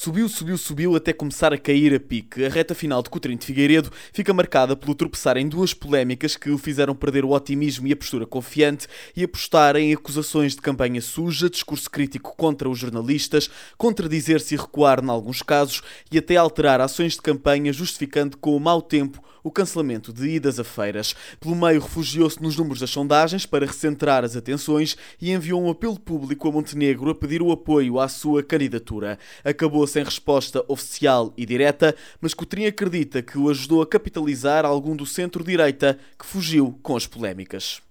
Subiu até começar a cair a pique. A reta final de Coutrinho de Figueiredo fica marcada pelo tropeçar em duas polémicas que o fizeram perder o otimismo e a postura confiante e apostar em acusações de campanha suja, discurso crítico contra os jornalistas, contradizer-se e recuar em alguns casos e até alterar ações de campanha justificando com o mau tempo o cancelamento de idas a feiras. Pelo meio, refugiou-se nos números das sondagens para recentrar as atenções e enviou um apelo público a Montenegro a pedir o apoio à sua candidatura. Acabou sem resposta oficial e direta, mas Coutrinho acredita que o ajudou a capitalizar algum do centro-direita que fugiu com as polémicas.